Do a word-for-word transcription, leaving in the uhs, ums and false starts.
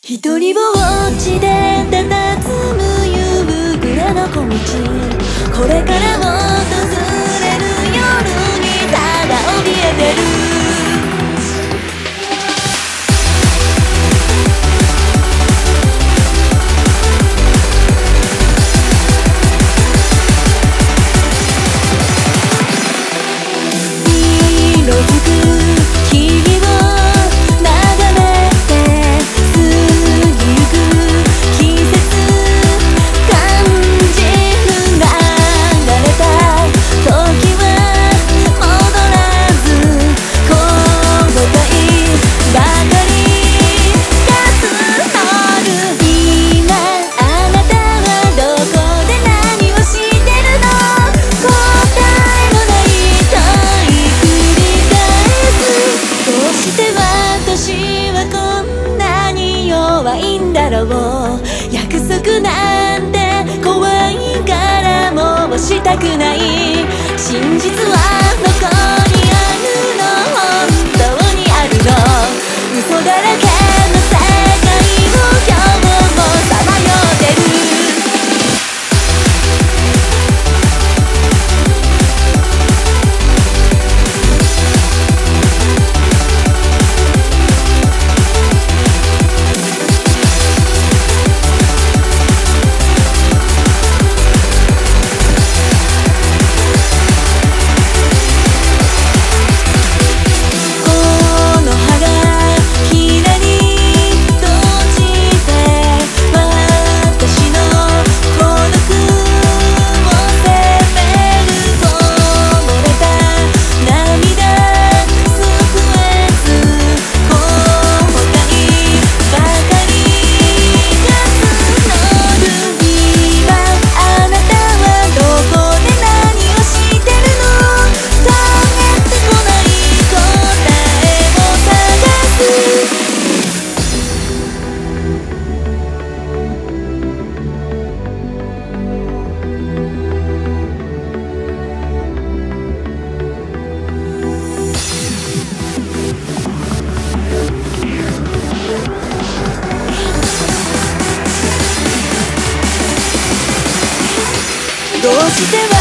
一人ぼっちで佇む夕暮れの小道、これから訪れる夜にただ怯えてる。約束なんて怖いからもうしたくない。真実はどこにあるの、本当にあるの、嘘だらけの世界を今日もさまよってる。どうして